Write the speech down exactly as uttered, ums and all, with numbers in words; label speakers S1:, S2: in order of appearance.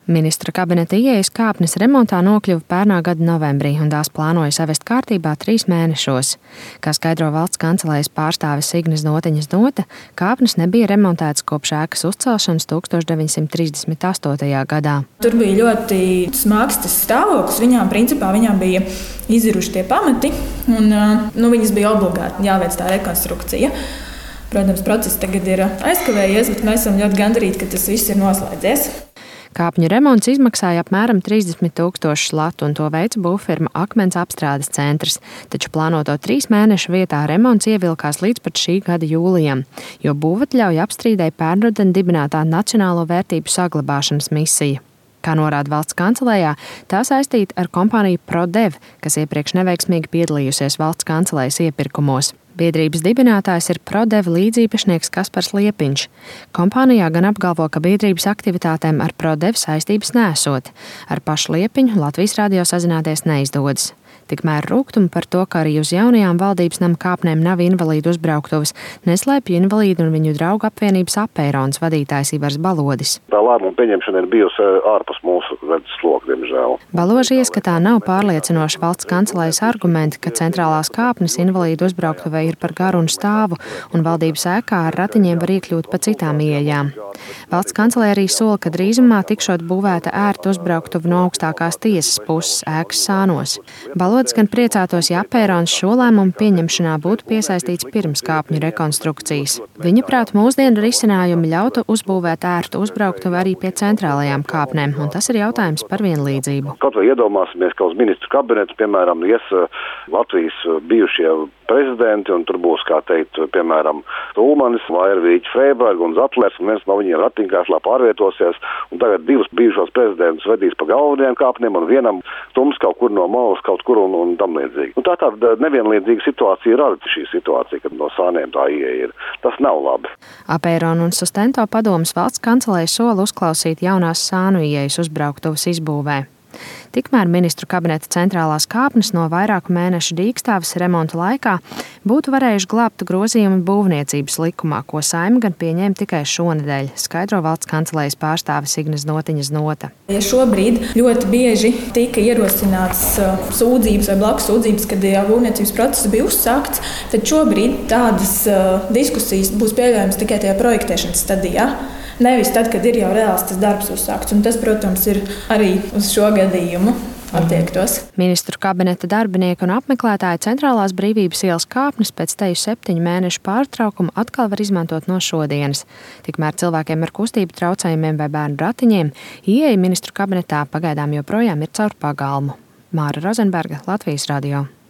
S1: Ministra kabineta ieejas kāpnes remontā nokļuva pērnā gada novembrī un tās plānoja savest kārtībā trīs mēnešos. Kā skaidro valsts kancelējas pārstāve Signis Notiņas Nota, kāpnes nebija remontētas kopš ēkas uzcelšanas tukstovš deviņsimt trīsdesmit astotajā gadā.
S2: Tur bija ļoti smags tas stāvoklis. Viņām, principā, viņām bija iziruši tie pamati un nu, viņas bija obligāti jāveic tā rekonstrukcija. Protams, process tagad ir aizkavējies, bet mēs esam ļoti gandarīti, ka tas viss ir noslēdzies.
S1: Kāpņu remonts izmaksāja apmēram trīsdesmit tūkstošus latu un to veica būvfirma Akmens apstrādes centrs, taču plānoto trīs mēnešu vietā remonts ievilkās līdz pat šī gada jūlijam, jo būvatļauju apstrīdēja pērnruden dibinātā Nacionālo vērtību saglabāšanas misija. Kā norāda valsts kancelējā, tā saistīta ar kompāniju ProDev, kas iepriekš neveiksmīgi piedalījusies valsts kancelējas iepirkumos. Biedrības dibinātājs ir ProDev līdziepašnieks Kaspars Liepiņš. Kompānijā gan apgalvo, ka biedrības aktivitātēm ar ProDev saistības nesot. Ar pašu Liepiņu Latvijas radio sazināties neizdodas. Tikmēr rūgtumu par to, ka arī uz jaunajām valdības nama kāpnēm nav invalīdu uzbrauktuvas, neslēpj invalīdu un viņu draugu apvienības Apeirons vadītājs Ivars Balodis.
S3: Tā lēmuma pieņemšana ir bijusi ārpus mūsu redzesloka, diemžēl.
S1: Baloži ieskatā nav pārliecinoši valsts kancelējas argumenti, ka centrālās kāpnes invalīdu uzbrauktuvei ir par garu un stāvu, un valdības ēkā ar ratiņiem var iekļūt pa citām ieejām. Valsts kancelēja arī sola, ka drīzumā tikšot būvēta ērta uzbrauktuva no augstākās tiesas puses ēkas sānos. Balodis gan priecātos, ja Apeirons šo lēmumu pieņemšanā būtu piesaistīts pirms kāpņu rekonstrukcijas. Viņa prāt, mūsdienu risinājumi ļautu uzbūvēt ērtu uzbrauktuvi arī pie centrālajām kāpnēm, un tas ir jautājums par vienlīdzību.
S3: Kaut vai iedomāsimies, ka uz ministru kabinetu, piemēram, ies Latvijas bijušie prezidenti, un tur būs, kā teikt, piemēram, Ulmanis, Vairvīķis, Freiberg un Zatlers, un viens no viņiem ratiņkrēslā pārvietosies, un tagad divus bijušos prezidentus vedīs pa galvenajiem kāpniem, un vienam stums kaut kur no malas, kaut kur un, un tam līdzīgi. Un tā tāda nevienlīdzīga situācija ir arī šī situācija, kad no sāniem tā ieeja ir. Tas nav labi.
S1: Apeiron un Sustento padomes valsts kancelēja sola uzklausīt jaunās sānu ieejas uzbrauktuvas izbūvē. Tikmēr ministru kabineta centrālās kāpnes no vairāku mēnešu dīkstāves remonta laikā būtu varējuši glābt grozījumi būvniecības likumā, ko Saeima gan pieņēma tikai šonedēļ, skaidro valsts kancelējas pārstāve Signis Notiņas Nota.
S2: Ja šobrīd ļoti bieži tika ierosināts sūdzības vai blakus sūdzības, kad jau būvniecības process bija uzsākts, tad šobrīd tādas diskusijas būs pieļaujams tikai tajā projektēšanas stadijā. Nevis tad, kad ir jau reāls tas darbs uzsākts, un tas, protams, ir arī uz šo gadījumu attiektos.
S1: Ministru kabineta darbinieki un apmeklētāji centrālās Brīvības ielas kāpnes pēc teju septiņu mēnešu pārtraukuma atkal var izmantot no šodienas. Tikmēr cilvēkiem ar kustību traucējumiem vai bērnu ratiņiem ieeja ministru kabinetā pagaidām joprojām ir caur pagalmu. Māra Rozenberga, Latvijas radio.